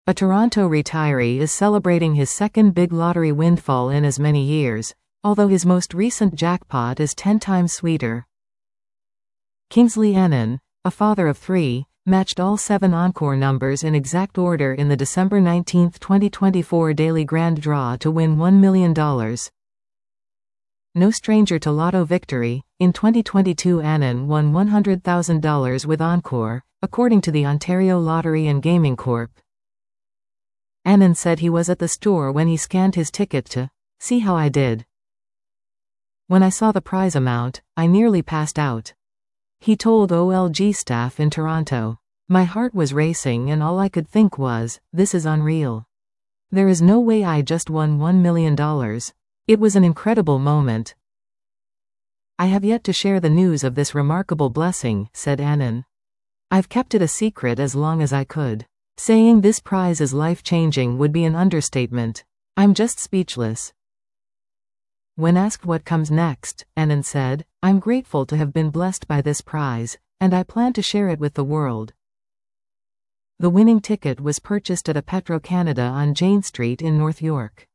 A Toronto retiree is celebrating his second big lottery windfall in as many years, although his most recent jackpot is 10 times sweeter. Kingsley Annan, a father of 3, matched all 7 Encore numbers in exact order in the December 19, 2024 daily grand draw to win $1 million. No stranger to lotto victory, in 2022 Annan won $100,000 with Encore, according to the Ontario Lottery and Gaming Corp. Annan said he was at the store when he scanned his ticket to see how I did. When I saw the prize amount, I nearly passed out. He told OLG staff in Toronto. My heart was racing and all I could think was, this is unreal. There is no way I just won $1 million. It was an incredible moment. I have yet to share the news of this remarkable blessing, said Annan. I've kept it a secret as long as I could. Saying this prize is life-changing would be an understatement. I'm just speechless. When asked what comes next, Annan said, I'm grateful to have been blessed by this prize, and I plan to share it with the world. The winning ticket was purchased at a Petro-Canada on Jane Street in North York.